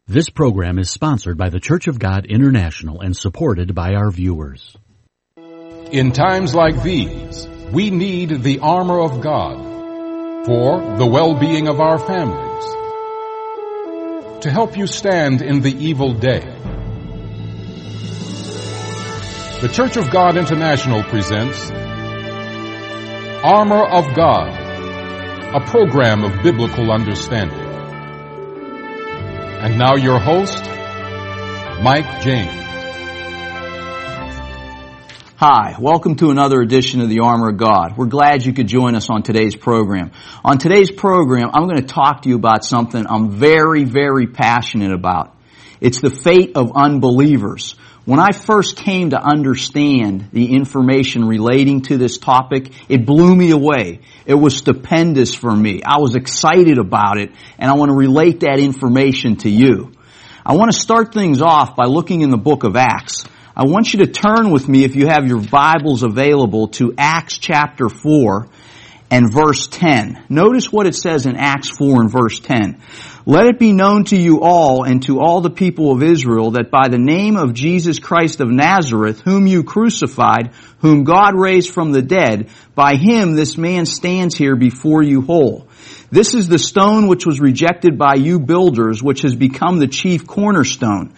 This program is sponsored by the Church of God International and supported by our viewers. In times like these, we need the armor of God for the well-being of our families, to help you stand in the evil day. The Church of God International presents Armor of God, a program of biblical understanding. And now your host, Mike James. Hi, welcome to another edition of the Armor of God. We're glad you could join us on today's program. On today's program, I'm going to talk to you about something I'm very, very passionate about. It's the fate of unbelievers. When I first came to understand the information relating to this topic, it blew me away. It was stupendous for me. I was excited about it, and I want to relate that information to you. I want to start things off by looking in the book of Acts. I want you to turn with me, if you have your Bibles available, to Acts chapter 4 and verse 10. Notice what it says in Acts 4 and verse 10. Let it be known to you all and to all the people of Israel that by the name of Jesus Christ of Nazareth, whom you crucified, whom God raised from the dead, by him this man stands here before you whole. This is the stone which was rejected by you builders, which has become the chief cornerstone.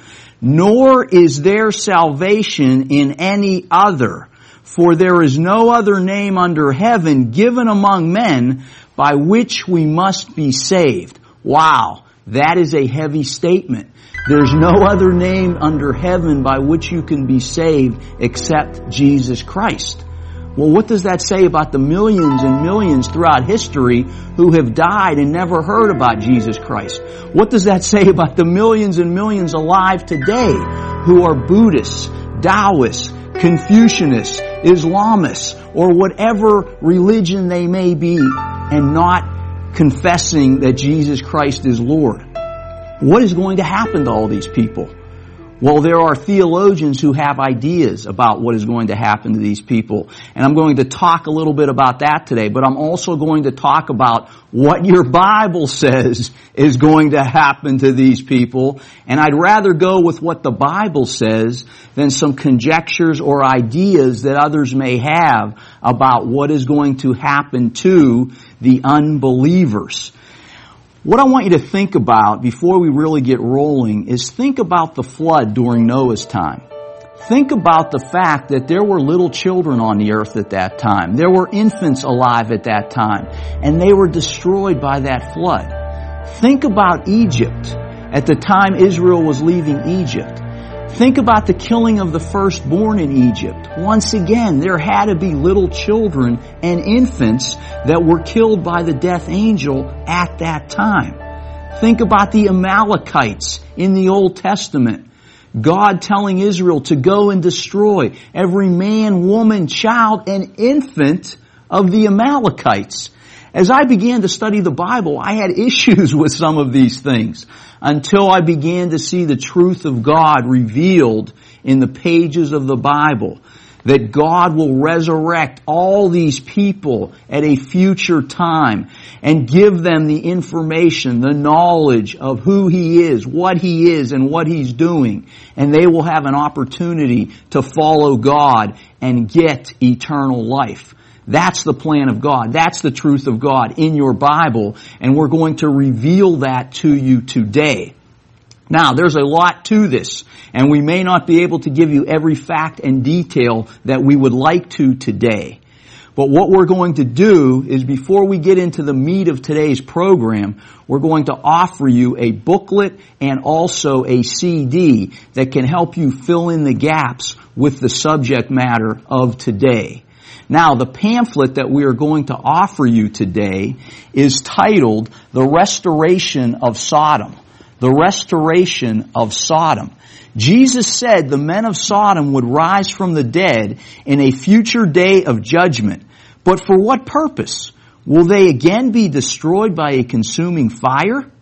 Nor is there salvation in any other, for there is no other name under heaven given among men by which we must be saved. Wow, that is a heavy statement. There's no other name under heaven by which you can be saved except Jesus Christ. Well, what does that say about the millions and millions throughout history who have died and never heard about Jesus Christ? What does that say about the millions and millions alive today who are Buddhists, Taoists, Confucianists, Islamists, or whatever religion they may be, and not confessing that Jesus Christ is Lord? What is going to happen to all these people? Well, there are theologians who have ideas about what is going to happen to these people. And I'm going to talk a little bit about that today, but I'm also going to talk about what your Bible says is going to happen to these people. And I'd rather go with what the Bible says than some conjectures or ideas that others may have about what is going to happen to the unbelievers. What I want you to think about before we really get rolling is think about the flood during Noah's time. Think about the fact that there were little children on the earth at that time. There were infants alive at that time, and they were destroyed by that flood. Think about Egypt at the time Israel was leaving Egypt. Think about the killing of the firstborn in Egypt. Once again, there had to be little children and infants that were killed by the death angel at that time. Think about the Amalekites in the Old Testament. God telling Israel to go and destroy every man, woman, child, and infant of the Amalekites. As I began to study the Bible, I had issues with some of these things until I began to see the truth of God revealed in the pages of the Bible. That God will resurrect all these people at a future time and give them the information, the knowledge of who He is, what He is, and what He's doing. And they will have an opportunity to follow God and get eternal life. That's the plan of God. That's the truth of God in your Bible, and we're going to reveal that to you today. Now, there's a lot to this, and we may not be able to give you every fact and detail that we would like to today. But what we're going to do is, before we get into the meat of today's program, we're going to offer you a booklet and also a CD that can help you fill in the gaps with the subject matter of today. Now, the pamphlet that we are going to offer you today is titled The Restoration of Sodom. The Restoration of Sodom. Jesus said the men of Sodom would rise from the dead in a future day of judgment. But for what purpose? Will they again be destroyed by a consuming fire?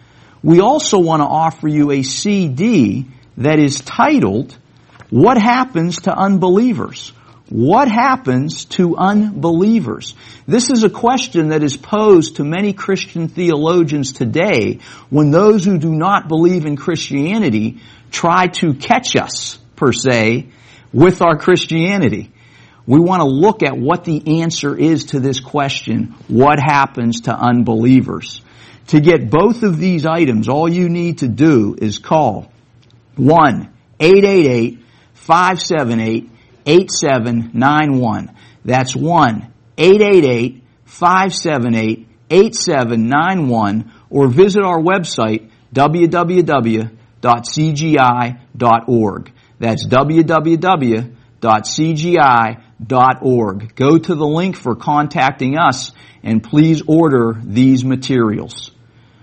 We also want to offer you a CD that is titled What Happens to Unbelievers? What happens to unbelievers? This is a question that is posed to many Christian theologians today when those who do not believe in Christianity try to catch us, per se, with our Christianity. We want to look at what the answer is to this question, what happens to unbelievers? To get both of these items, all you need to do is call 1-888-578-8791. That's 1-888-578-8791, or visit our website, www.cgi.org. That's www.cgi.org. Go to the link for contacting us, and please order these materials.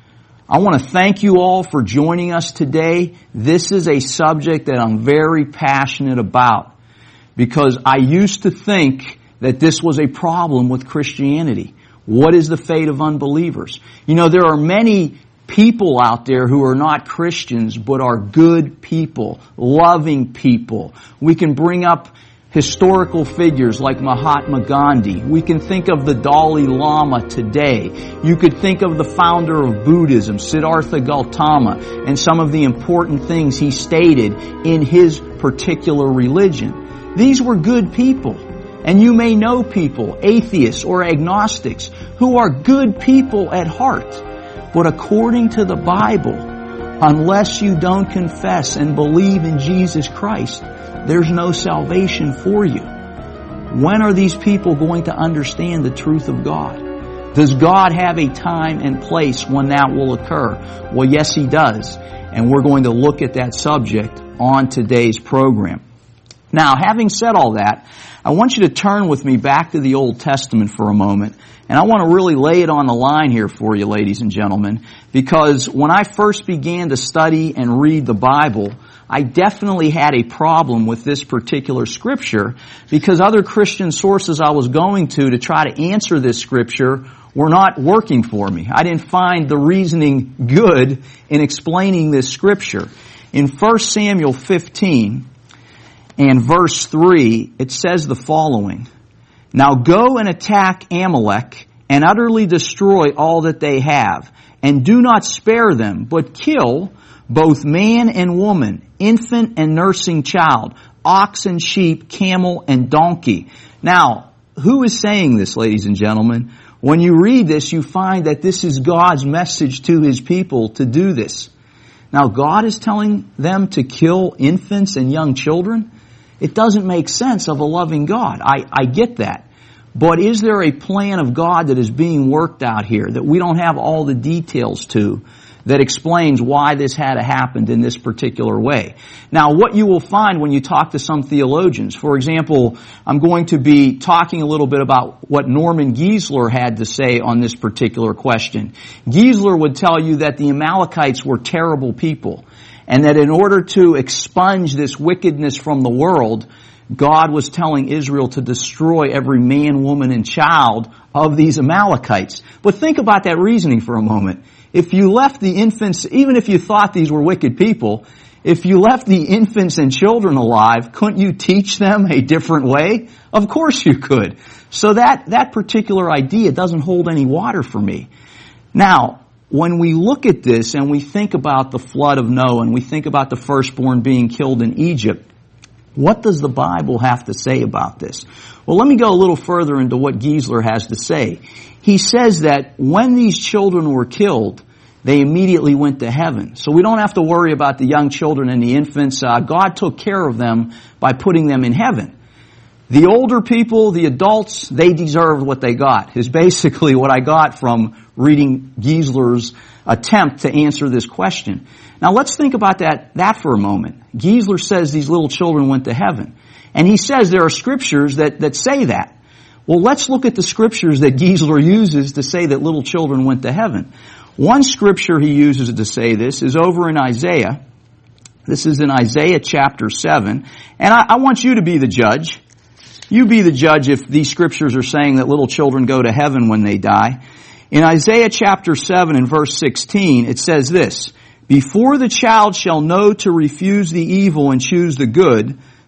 I want to thank you all for joining us today. This is a subject that I'm very passionate about because I used to think that this was a problem with Christianity. What is the fate of unbelievers? You know, there are many people out there who are not Christians but are good people, loving people. We can bring up historical figures like Mahatma Gandhi. We can think of the Dalai Lama today. You could think of the founder of Buddhism, Siddhartha Gautama, and some of the important things he stated in his particular religion. These were good people. And you may know people, atheists or agnostics, who are good people at heart. But according to the Bible, unless you don't confess and believe in Jesus Christ, there's no salvation for you. When are these people going to understand the truth of God? Does God have a time and place when that will occur? Well, yes, He does. And we're going to look at that subject on today's program. Now, having said all that, I want you to turn with me back to the Old Testament for a moment. And I want to really lay it on the line here for you, ladies and gentlemen, because when I first began to study and read the Bible, I definitely had a problem with this particular scripture because other Christian sources I was going to try to answer this scripture were not working for me. I didn't find the reasoning good in explaining this scripture. In 1 Samuel 15 and verse 3, it says the following: "Now go and attack Amalek and utterly destroy all that they have, and do not spare them, but kill both man and woman, infant and nursing child, ox and sheep, camel and donkey." Now, who is saying this, ladies and gentlemen? When you read this, you find that this is God's message to His people to do this. Now, God is telling them to kill infants and young children? It doesn't make sense of a loving God. I get that. But is there a plan of God that is being worked out here that we don't have all the details to, that explains why this had to happen in this particular way? Now, what you will find when you talk to some theologians, for example, I'm going to be talking a little bit about what Norman Geisler had to say on this particular question. Geisler would tell you that the Amalekites were terrible people, and that in order to expunge this wickedness from the world, God was telling Israel to destroy every man, woman, and child of these Amalekites. But think about that reasoning for a moment. If you left the infants, even if you thought these were wicked people, if you left the infants and children alive, couldn't you teach them a different way? Of course you could. So that particular idea doesn't hold any water for me. Now, when we look at this and we think about the flood of Noah and we think about the firstborn being killed in Egypt, what does the Bible have to say about this? Well, let me go a little further into what Geisler has to say. He says that when these children were killed, they immediately went to heaven. So we don't have to worry about the young children and the infants. God took care of them by putting them in heaven. The older people, the adults, they deserved what they got, is basically what I got from reading Geisler's attempt to answer this question. Now let's think about that for a moment. Geisler says these little children went to heaven. And he says there are scriptures that say that. Well, let's look at the scriptures that Geisler uses to say that little children went to heaven. One scripture he uses to say this is over in Isaiah. This is in Isaiah chapter 7. And I want you to be the judge. You be the judge if these scriptures are saying that little children go to heaven when they die. In Isaiah chapter 7 and verse 16, it says this: "Before the child shall know to refuse the evil and choose the good,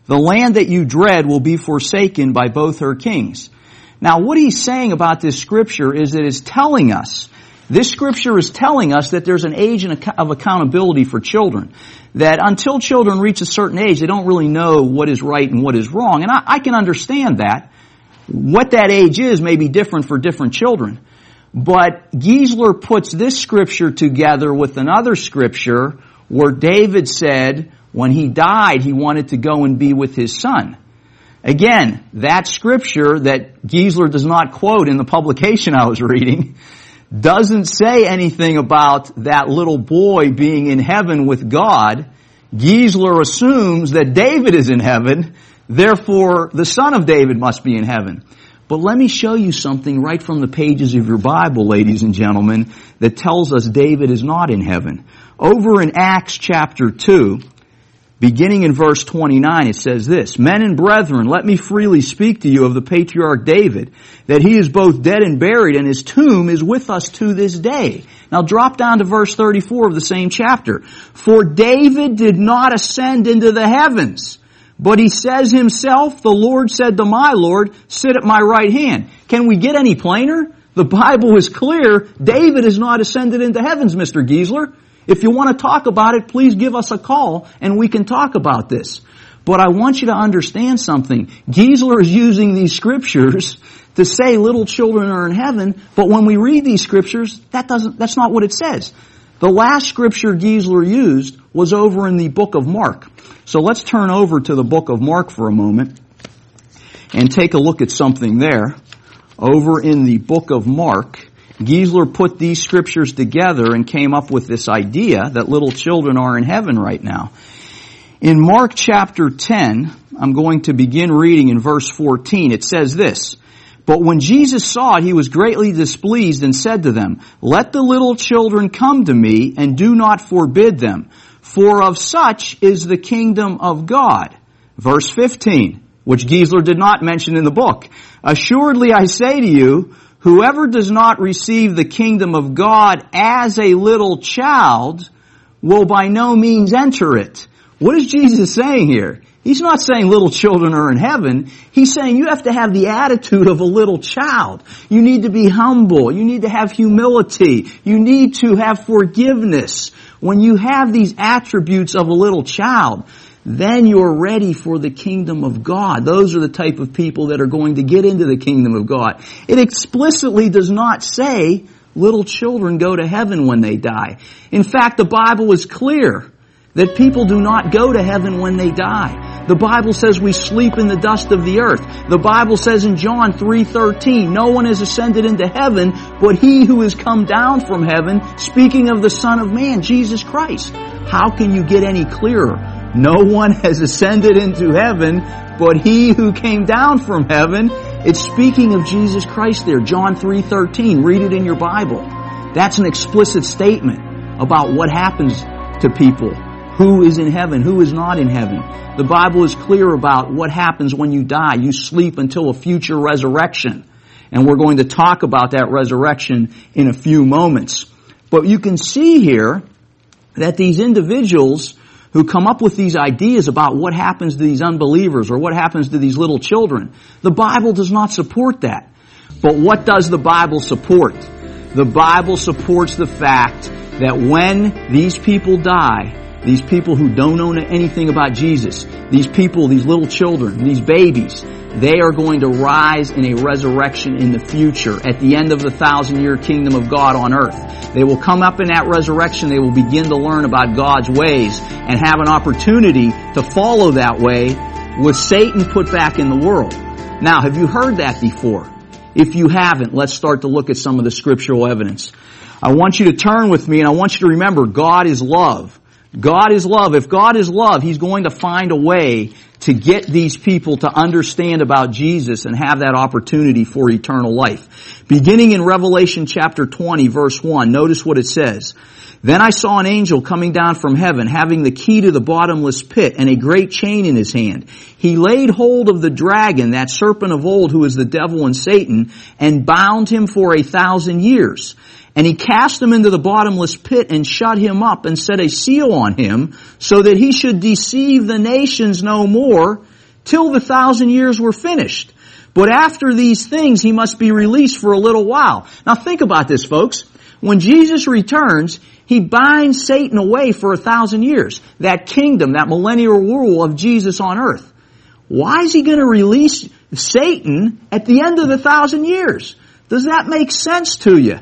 The land that you dread will be forsaken by both her kings. Now, what he's saying about this scripture is that it's telling us, this scripture is telling us that there's an age of accountability for children. That until children reach a certain age, they don't really know what is right and what is wrong. And I can understand that. What that age is may be different for different children. But Giesler puts this scripture together with another scripture where David said when he died he wanted to go and be with his son. Again, that scripture that Giesler does not quote in the publication I was reading doesn't say anything about that little boy being in heaven with God. Giesler assumes that David is in heaven, therefore the son of David must be in heaven. But let me show you something right from the pages of your Bible, ladies and gentlemen, that tells us David is not in heaven. Over in Acts chapter 2, beginning in verse 29, it says this, Men and brethren, let me freely speak to you of the patriarch David, that he is both dead and buried, and his tomb is with us to this day. Now drop down to verse 34 of the same chapter. For David did not ascend into the heavens, but he says himself, the Lord said to my Lord, sit at my right hand. Can we get any plainer? The Bible is clear. David is not ascended into heavens, Mr. Giesler. If you want to talk about it, please give us a call and we can talk about this. But I want you to understand something. Giesler is using these scriptures to say little children are in heaven, but when we read these scriptures, that's not what it says. The last scripture Giesler used was over in the book of Mark. So let's turn over to the book of Mark for a moment and take a look at something there. Over in the book of Mark, Giesler put these scriptures together and came up with this idea that little children are in heaven right now. In Mark chapter 10, I'm going to begin reading in verse 14. It says this, But when Jesus saw it, he was greatly displeased and said to them, Let the little children come to me and do not forbid them, for of such is the kingdom of God. Verse 15, which Giesler did not mention in the book. Assuredly I say to you, whoever does not receive the kingdom of God as a little child will by no means enter it. What is Jesus saying here? He's not saying little children are in heaven. He's saying you have to have the attitude of a little child. You need to be humble. You need to have humility. You need to have forgiveness. When you have these attributes of a little child, then you're ready for the kingdom of God. Those are the type of people that are going to get into the kingdom of God. It explicitly does not say little children go to heaven when they die. In fact, the Bible is clear that people do not go to heaven when they die. The Bible says we sleep in the dust of the earth. The Bible says in John 3:13, no one has ascended into heaven but he who has come down from heaven, speaking of the Son of Man, Jesus Christ. How can you get any clearer? No one has ascended into heaven but he who came down from heaven. It's speaking of Jesus Christ there, John 3:13. Read it in your Bible. That's an explicit statement about what happens to people. Who is in heaven? Who is not in heaven? The Bible is clear about what happens when you die. You sleep until a future resurrection. And we're going to talk about that resurrection in a few moments. But you can see here that these individuals who come up with these ideas about what happens to these unbelievers or what happens to these little children, the Bible does not support that. But what does the Bible support? The Bible supports the fact that when these people die, these people who don't know anything about Jesus, these people, these little children, these babies, they are going to rise in a resurrection in the future at the end of the 1,000-year kingdom of God on earth. They will come up in that resurrection. They will begin to learn about God's ways and have an opportunity to follow that way with Satan put back in the world. Now, have you heard that before? If you haven't, let's start to look at some of the scriptural evidence. I want you to turn with me and I want you to remember God is love. God is love. If God is love, He's going to find a way to get these people to understand about Jesus and have that opportunity for eternal life. Beginning in Revelation chapter 20, verse 1, notice what it says. Then I saw an angel coming down from heaven, having the key to the bottomless pit and a great chain in his hand. He laid hold of the dragon, that serpent of old who is the devil and Satan, and bound him for 1,000 years. And he cast him into the bottomless pit and shut him up and set a seal on him so that he should deceive the nations no more till the 1,000 years were finished. But after these things, he must be released for a little while. Now think about this, folks. When Jesus returns, he binds Satan away for 1,000 years. That kingdom, that millennial rule of Jesus on earth. Why is he going to release Satan at the end of the 1,000 years? Does that make sense to you?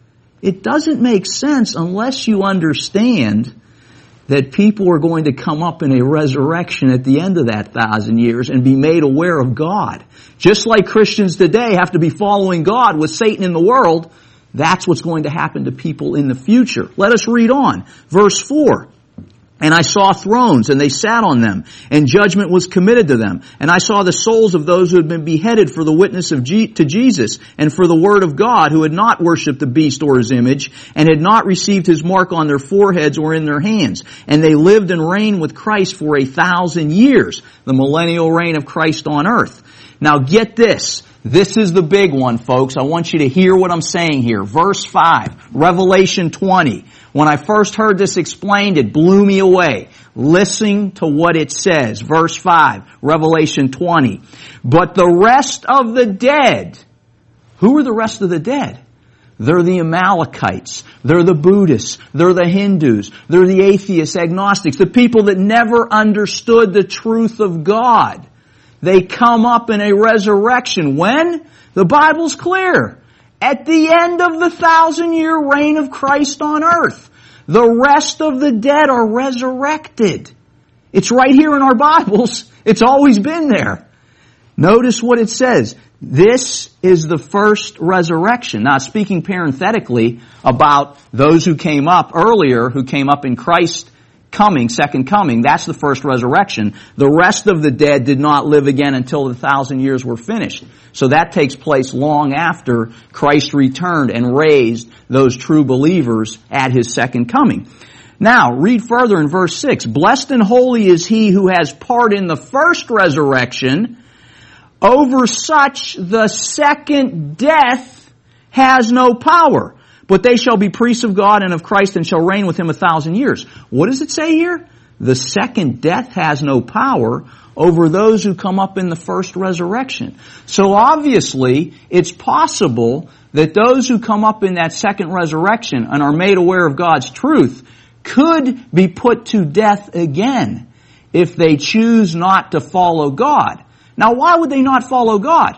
It doesn't make sense unless you understand that people are going to come up in a resurrection at the end of that 1,000 years and be made aware of God. Just like Christians today have to be following God with Satan in the world, that's what's going to happen to people in the future. Let us read on. Verse 4. And I saw thrones, and they sat on them, and judgment was committed to them. And I saw the souls of those who had been beheaded for the witness to Jesus, and for the word of God, who had not worshipped the beast or his image, and had not received his mark on their foreheads or in their hands. And they lived and reigned with Christ for 1,000 years, the millennial reign of Christ on earth. Now get this. This is the big one, folks. I want you to hear what I'm saying here. Verse 5, Revelation 20. When I first heard this explained, it blew me away. Listen to what it says. Verse 5, Revelation 20. But the rest of the dead. Who are the rest of the dead? They're the Amalekites. They're the Buddhists. They're the Hindus. They're the atheists, agnostics, the people that never understood the truth of God. They come up in a resurrection. When? The Bible's clear. At the end of the 1,000-year reign of Christ on earth. The rest of the dead are resurrected. It's right here in our Bibles. It's always been there. Notice what it says. This is the first resurrection. Now, speaking parenthetically about those who came up earlier, who came up in Christ coming, second coming, that's the first resurrection. The rest of the dead did not live again until the 1,000 years were finished. So that takes place long after Christ returned and raised those true believers at His second coming. Now, read further in verse 6. Blessed and holy is he who has part in the first resurrection. Over such the second death has no power. But they shall be priests of God and of Christ and shall reign with Him 1,000 years. What does it say here? The second death has no power over those who come up in the first resurrection. So obviously, it's possible that those who come up in that second resurrection and are made aware of God's truth could be put to death again if they choose not to follow God. Now, why would they not follow God?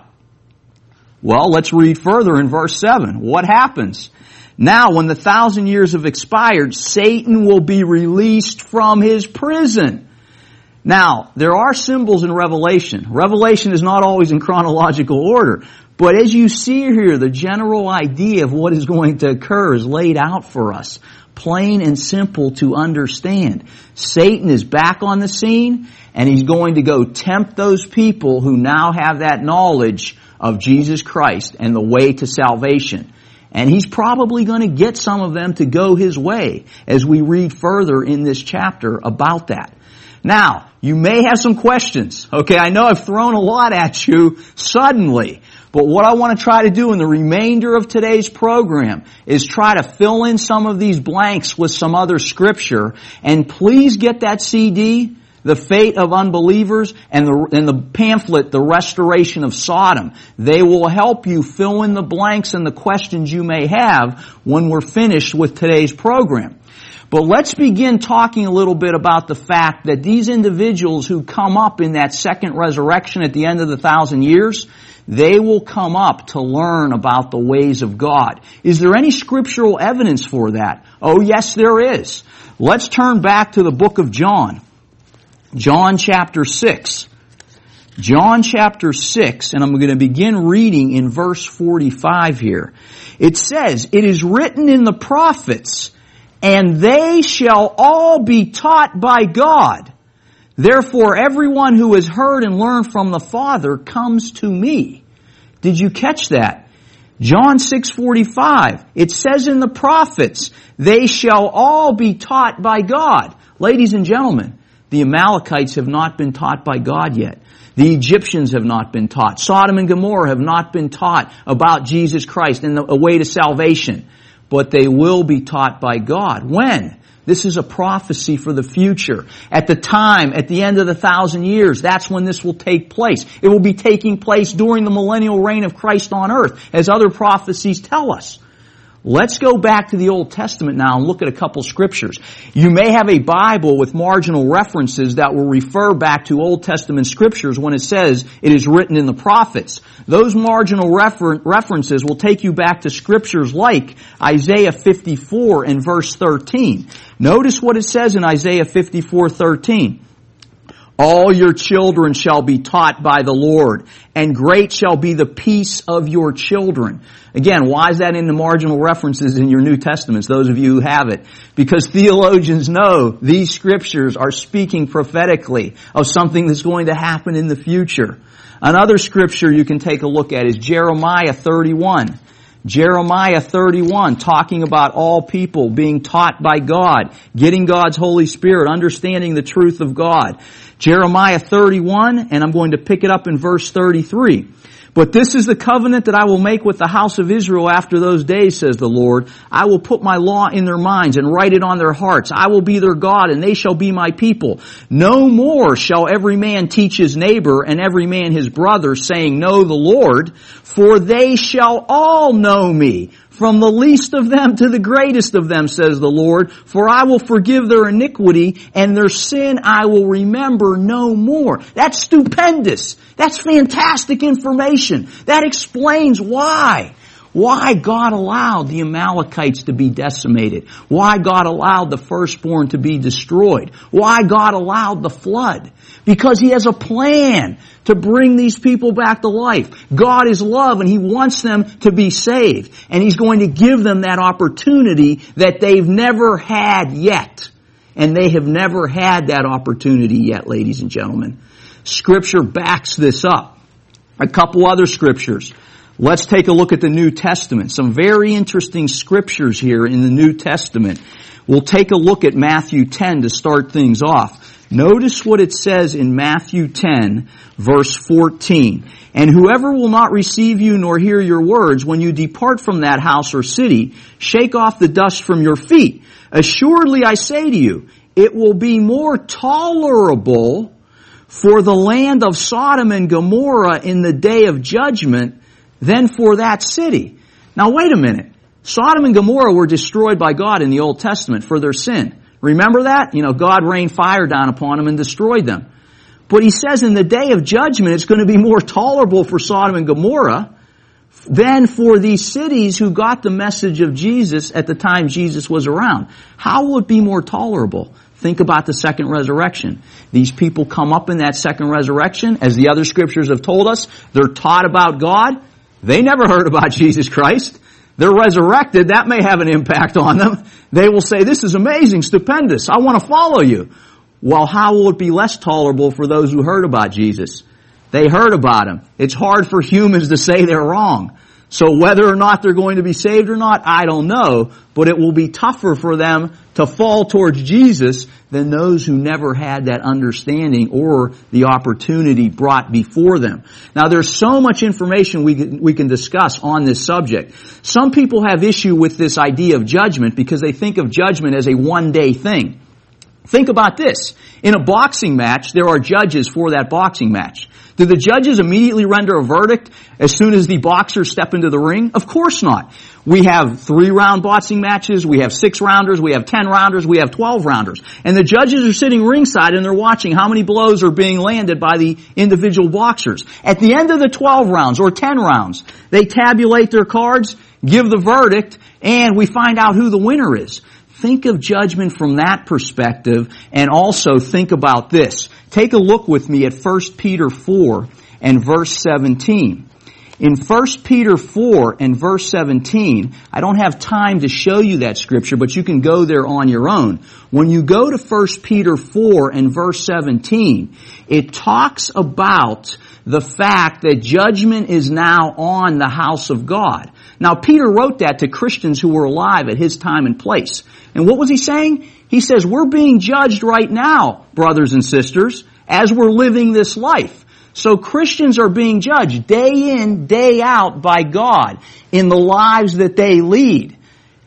Well, let's read further in verse 7. What happens? Now, when the 1,000 years have expired, Satan will be released from his prison. Now, there are symbols in Revelation. Revelation is not always in chronological order. But as you see here, the general idea of what is going to occur is laid out for us. Plain and simple to understand. Satan is back on the scene, and he's going to go tempt those people who now have that knowledge of Jesus Christ and the way to salvation. And he's probably going to get some of them to go his way as we read further in this chapter about that. Now, you may have some questions. Okay, I know I've thrown a lot at you suddenly. But what I want to try to do in the remainder of today's program is try to fill in some of these blanks with some other scripture. And please get that CD, The Fate of Unbelievers, and the pamphlet, The Restoration of Sodom. They will help you fill in the blanks and the questions you may have when we're finished with today's program. But let's begin talking a little bit about the fact that these individuals who come up in that second resurrection at the end of the 1,000 years, they will come up to learn about the ways of God. Is there any scriptural evidence for that? Oh, yes, there is. Let's turn back to the book of John. John chapter 6. John chapter 6, and I'm going to begin reading in verse 45 here. It says, "It is written in the prophets, and they shall all be taught by God. Therefore, everyone who has heard and learned from the Father comes to me." Did you catch that? John 6:45. It says in the prophets, they shall all be taught by God. Ladies and gentlemen, the Amalekites have not been taught by God yet. The Egyptians have not been taught. Sodom and Gomorrah have not been taught about Jesus Christ and a way to salvation. but they will be taught by God. When? This is a prophecy for the future. At the time, at the end of the 1,000 years, that's when this will take place. It will be taking place during the millennial reign of Christ on earth, as other prophecies tell us. Let's go back to the Old Testament now and look at a couple scriptures. You may have a Bible with marginal references that will refer back to Old Testament scriptures when it says it is written in the prophets. Those marginal references will take you back to scriptures like Isaiah 54 and verse 13. Notice what it says in Isaiah 54:13. All your children shall be taught by the Lord, and great shall be the peace of your children. Again, why is that in the marginal references in your New Testaments, those of you who have it? Because theologians know these scriptures are speaking prophetically of something that's going to happen in the future. Another scripture you can take a look at is Jeremiah 31. Jeremiah 31, talking about all people being taught by God, getting God's Holy Spirit, understanding the truth of God. Jeremiah 31, and I'm going to pick it up in verse 33. But this is the covenant that I will make with the house of Israel after those days, says the Lord. I will put my law in their minds and write it on their hearts. I will be their God, and they shall be my people. No more shall every man teach his neighbor and every man his brother, saying, Know the Lord, for they shall all know me, from the least of them to the greatest of them, says the Lord. For I will forgive their iniquity, and their sin I will remember no more. That's stupendous. That's fantastic information. That explains why God allowed the Amalekites to be decimated. Why God allowed the firstborn to be destroyed. Why God allowed the flood. Because He has a plan to bring these people back to life. God is love and He wants them to be saved. And He's going to give them that opportunity that they've never had yet. And they have never had that opportunity yet, ladies and gentlemen. Scripture backs this up. A couple other scriptures. Let's take a look at the New Testament. Some very interesting scriptures here in the New Testament. We'll take a look at Matthew 10 to start things off. Notice what it says in Matthew 10, verse 14. And whoever will not receive you nor hear your words, when you depart from that house or city, shake off the dust from your feet. Assuredly I say to you, it will be more tolerable for the land of Sodom and Gomorrah in the day of judgment than for that city. Now wait a minute. Sodom and Gomorrah were destroyed by God in the Old Testament for their sin. Remember that? God rained fire down upon them and destroyed them. But He says in the day of judgment it's going to be more tolerable for Sodom and Gomorrah than for these cities who got the message of Jesus at the time Jesus was around. How will it be more tolerable? Think about the second resurrection. These people come up in that second resurrection, as the other scriptures have told us. They're taught about God. They never heard about Jesus Christ. They're resurrected. That may have an impact on them. They will say, this is amazing, stupendous. I want to follow you. Well, how will it be less tolerable for those who heard about Jesus? They heard about Him. It's hard for humans to say they're wrong. So whether or not they're going to be saved or not, I don't know. But it will be tougher for them to fall towards Jesus than those who never had that understanding or the opportunity brought before them. Now there's so much information we can discuss on this subject. Some people have issue with this idea of judgment because they think of judgment as a one-day thing. Think about this. In a boxing match, there are judges for that boxing match. Do the judges immediately render a verdict as soon as the boxers step into the ring? Of course not. We have 3-round boxing matches, we have 6-rounders, we have 10-rounders, we have 12-rounders. And the judges are sitting ringside and they're watching how many blows are being landed by the individual boxers. At the end of the 12 rounds or 10 rounds, they tabulate their cards, give the verdict, and we find out who the winner is. Think of judgment from that perspective, and also think about this. Take a look with me at 1 Peter 4 and verse 17. In 1 Peter 4 and verse 17, I don't have time to show you that scripture, but you can go there on your own. When you go to 1 Peter 4 and verse 17, it talks about the fact that judgment is now on the house of God. Now, Peter wrote that to Christians who were alive at his time and place. And what was he saying? He says, we're being judged right now, brothers and sisters, as we're living this life. So Christians are being judged day in, day out by God in the lives that they lead.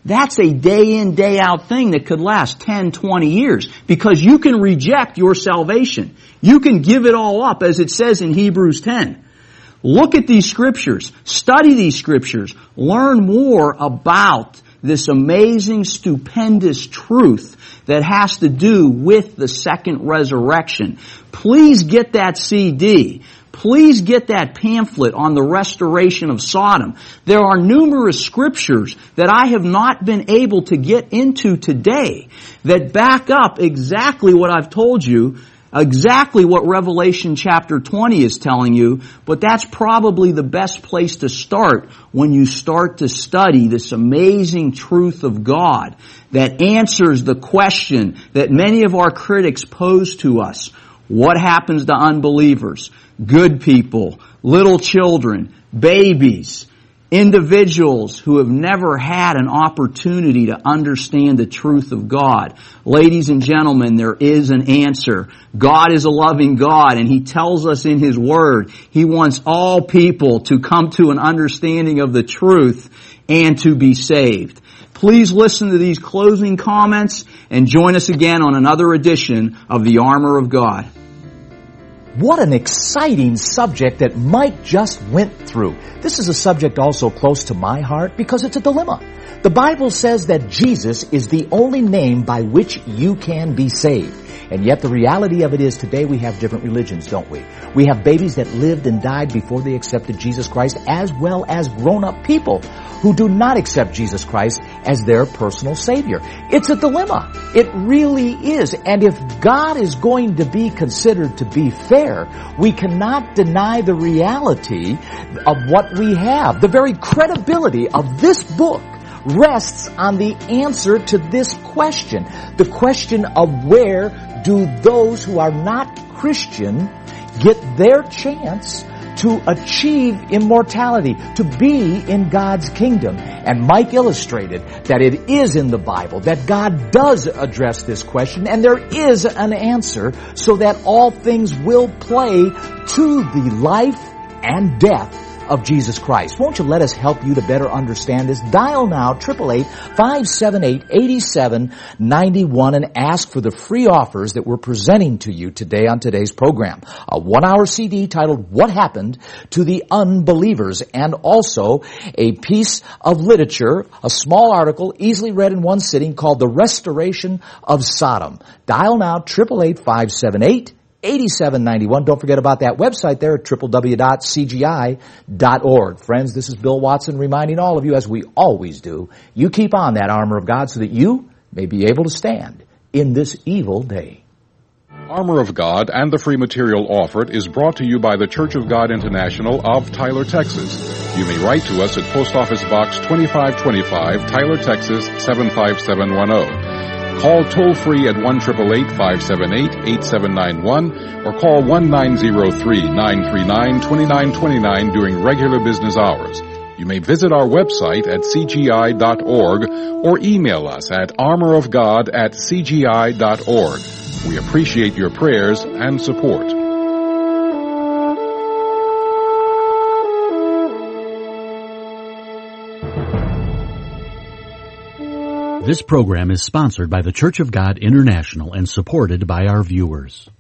That's a day in, day out thing that could last 10, 20 years because you can reject your salvation. You can give it all up as it says in Hebrews 10. Look at these scriptures. Study these scriptures. Learn more about this amazing, stupendous truth that has to do with the second resurrection. Please get that CD. Please get that pamphlet on the restoration of Sodom. There are numerous scriptures that I have not been able to get into today that back up exactly what I've told you, exactly what Revelation chapter 20 is telling you, but that's probably the best place to start when you start to study this amazing truth of God that answers the question that many of our critics pose to us. What happens to unbelievers? Good people, little children, babies, individuals who have never had an opportunity to understand the truth of God. Ladies and gentlemen, there is an answer. God is a loving God, and He tells us in His Word He wants all people to come to an understanding of the truth and to be saved. Please listen to these closing comments and join us again on another edition of The Armor of God. What an exciting subject that Mike just went through. This is a subject also close to my heart because it's a dilemma. The Bible says that Jesus is the only name by which you can be saved. And yet the reality of it is today we have different religions, don't we? We have babies that lived and died before they accepted Jesus Christ, as well as grown-up people who do not accept Jesus Christ as their personal Savior. It's a dilemma. It really is. And if God is going to be considered to be fair, we cannot deny the reality of what we have. The very credibility of this book rests on the answer to this question. The question of where do those who are not Christian get their chance to achieve immortality, to be in God's kingdom. And Mike illustrated that it is in the Bible, that God does address this question, and there is an answer so that all things will play to the life and death of Jesus Christ. Won't you let us help you to better understand this? Dial now 888-578-8791 and ask for the free offers that we're presenting to you today on today's program. A 1-hour CD titled What Happened to the Unbelievers, and also a piece of literature, a small article easily read in one sitting called The Restoration of Sodom. Dial now 888-578-8791. Don't forget about that website there at www.cgi.org. Friends, this is Bill Watson reminding all of you, as we always do, you keep on that armor of God so that you may be able to stand in this evil day. Armor of God and the free material offered is brought to you by the Church of God International of Tyler, Texas. You may write to us at Post Office Box 2525, Tyler, Texas 75710. Call toll-free at 1-888-578-8791 or call 1-903-939-2929 during regular business hours. You may visit our website at cgi.org or email us at armorofgod@cgi.org. We appreciate your prayers and support. This program is sponsored by the Church of God International and supported by our viewers.